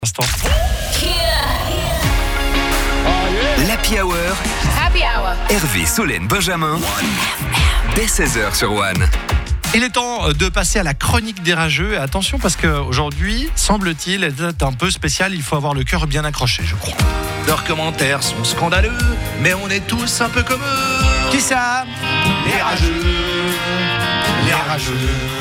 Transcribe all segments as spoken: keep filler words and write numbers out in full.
Instant. L'Happy Hour. Happy Hour. Hervé, Solène, Benjamin. Dès seize heures sur One. Il est temps de passer à la chronique des rageux. Et attention parce qu'aujourd'hui, semble-t-il, est un peu spécial. Il faut avoir le cœur bien accroché, je crois. Leurs commentaires sont scandaleux, mais on est tous un peu comme eux. Qui ça? Les rageux. Les rageux.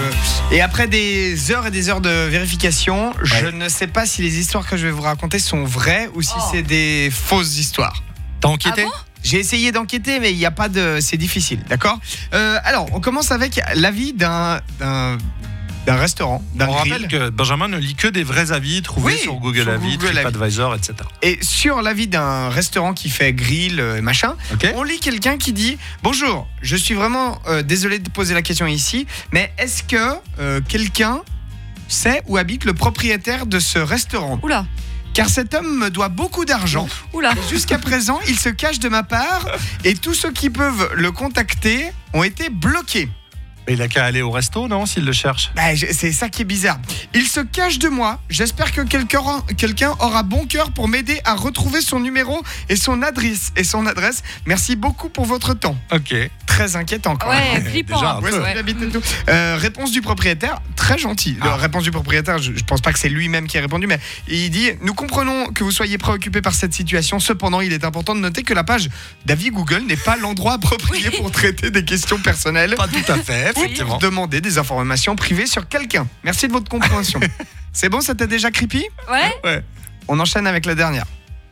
Et après des heures et des heures de vérification, je ne sais pas si les histoires que je vais vous raconter sont vraies ou si Oh. c'est des fausses histoires. T'as enquêté? Ah bon J'ai essayé d'enquêter, mais il n'y a pas de... C'est difficile, d'accord euh, Alors, on commence avec l'avis d'un... d'un d'un restaurant, d'un On grill. rappelle que Benjamin ne lit que des vrais avis trouvés Oui, sur Google sur Avis, Google Avis. TripAdvisor, et cetera. Et sur l'avis d'un restaurant qui fait grill, euh, machin, Ok. on lit quelqu'un qui dit « Bonjour, je suis vraiment euh, désolé de poser la question ici, mais est-ce que euh, quelqu'un sait où habite le propriétaire de ce restaurant ? Oula, Car cet homme me doit beaucoup d'argent. oula. Jusqu'à présent, il se cache de ma part et tous ceux qui peuvent le contacter ont été bloqués. » Mais il a qu'à aller au resto, non, s'il le cherche. Bah, je- c'est ça qui est bizarre. Il se cache de moi. J'espère que quelqu'un quelqu'un aura bon cœur pour m'aider à retrouver son numéro et son adresse. Et son adresse. Merci beaucoup pour votre temps. Ok. Très inquiétant quand Ouais, même. flippant. Déjà, un un Où peu, est-ce peu. qu'il ouais. habite et tout. Euh, réponse du propriétaire, très gentil. La Ah. réponse du propriétaire, je, je pense pas que c'est lui-même qui a répondu, mais il dit « Nous comprenons que vous soyez préoccupé par cette situation. Cependant, il est important de noter que la page d'avis Google n'est pas l'endroit approprié Oui. pour traiter des questions personnelles Pas tout à fait, ou effectivement. pour demander des informations privées sur quelqu'un. Merci de votre compréhension. C'est bon, ça t'a déjà creepy ? Ouais. On enchaîne avec la dernière.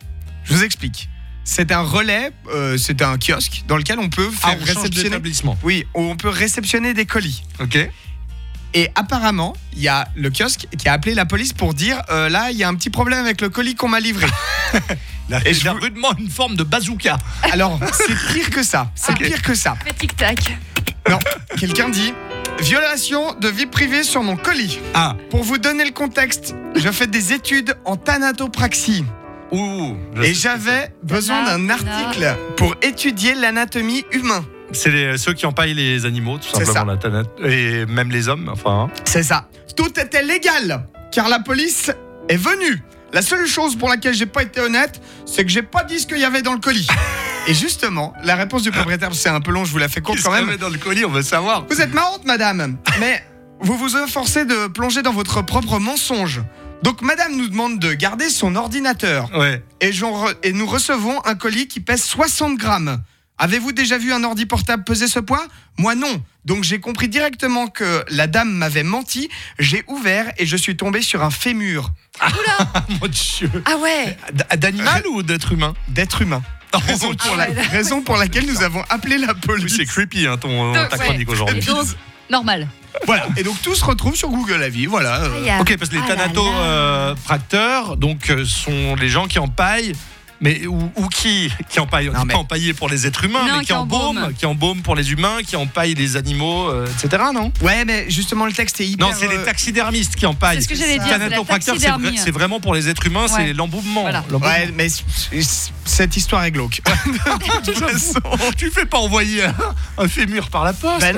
Je vous explique. C'est un relais, euh, c'est un kiosque dans lequel on peut Ah, faire on change réceptionner. d'établissement. Oui, où on peut réceptionner des colis. Ok. Et apparemment, il y a le kiosque qui a appelé la police pour dire euh, là, il y a un petit problème avec le colis qu'on m'a livré. Là, Et et je je vous- rudement une forme de bazooka. Alors, c'est pire que ça. C'est Ok. pire que ça. Fait tic-tac. Non, quelqu'un dit violation de vie privée sur mon colis. Ah. Pour vous donner le contexte, je fais des études en thanatopraxie. Ouh. je Et sais ce que j'avais besoin d'un Tana- article pour étudier l'anatomie humaine. c'est. C'est les- ceux qui empaillent les animaux, tout C'est simplement. ça. La tanat- et même les hommes, enfin. hein. C'est ça. Tout était légal, car la police est venue. La seule chose pour laquelle j'ai pas été honnête, c'est que j'ai pas dit ce qu'il y avait dans le colis. Et justement, la réponse du propriétaire, c'est un peu long, je vous la fais courte Qu'est-ce quand qu'il y même. avait dans le colis, on veut savoir. Vous êtes marrante, madame, mais vous vous efforcez de plonger dans votre propre mensonge. Donc, madame nous demande de garder son ordinateur. Ouais. Et, j'en re- et nous recevons un colis qui pèse soixante grammes. Avez-vous déjà vu un ordi portable peser ce poids ? Moi non. Donc j'ai compris directement que la dame m'avait menti. J'ai ouvert et je suis tombé sur un fémur Mon Dieu. Ah ouais. D- D'animal ou d'être humain? d'être humain. Raison pour, la- Ah ouais. raison pour laquelle nous avons appelé la Oui, police. c'est creepy, hein, ton, Donc, ta ouais. chronique aujourd'hui. Et donc, normal. Voilà. Et donc tout se retrouve sur Google Avis. Voilà. euh. Aïe, Ok, parce que les ah là là. thanatopracteurs, donc, euh, sont les gens qui empaillent. Mais ou, ou qui qui empaillent, Non, mais- pas empaillés pour les êtres humains, Non, mais qui qui embaument, embaument. qui embaument pour les humains, qui empaillent les animaux, euh, et cetera. Non? Ouais, mais justement le texte est hyper. Non, c'est les euh, taxidermistes qui empaillent. C'est ce que j'allais dire, c'est la Thanatopracteur, c'est vrai- taxidermie. c'est vraiment pour les êtres humains, Ouais. c'est l'embaumement. Voilà. L'embaumement. Ouais, mais c- c- cette histoire est glauque. De toute façon. Tu fais pas envoyer un, un fémur par la poste. Bah